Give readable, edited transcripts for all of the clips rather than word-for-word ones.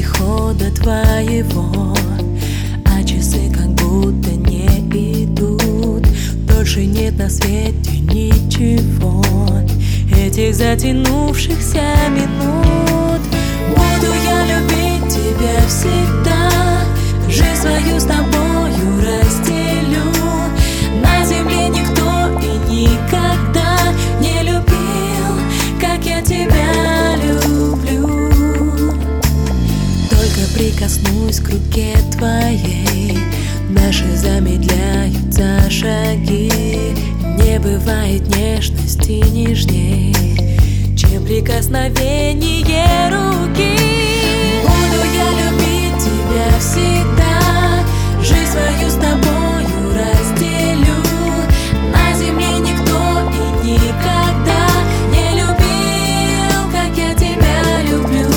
прихода твоего, а часы как будто не идут. Дольше нет на свете ничего, этих затянувшихся минут. Буду я любить тебя всегда, жизнь свою с тобою разделю. На земле никто и никогда не любил, как я тебя люблю. Только прикоснусь к руке твоей, наши замедляются шаги. Не бывает нежности нежней, чем прикосновение руки. Буду я любить тебя всегда, жизнь свою с тобою разделю. На земле никто и никогда не любил, как я тебя люблю.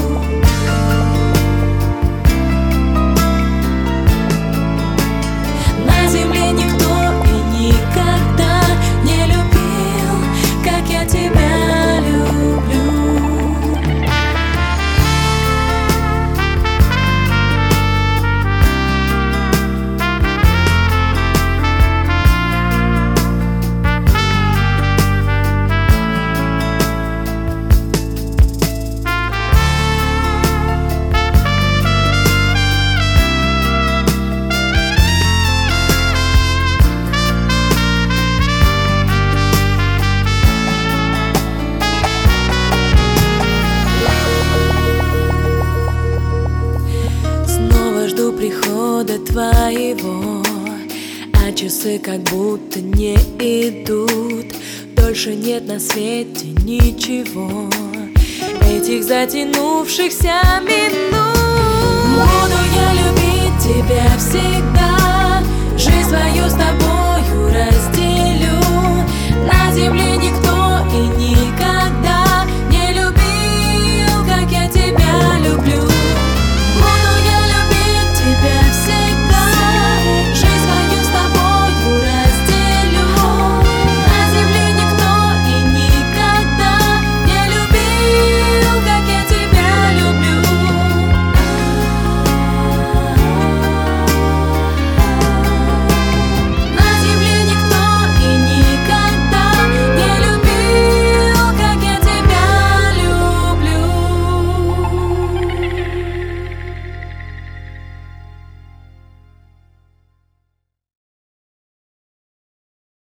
На земле никто и никогда не любил, как я тебя люблю. Жду прихода твоего, а часы как будто не идут. Дольше нет на свете ничего, этих затянувшихся минут. Буду я любить тебя всегда, жизнь свою с тобою разделю. На земле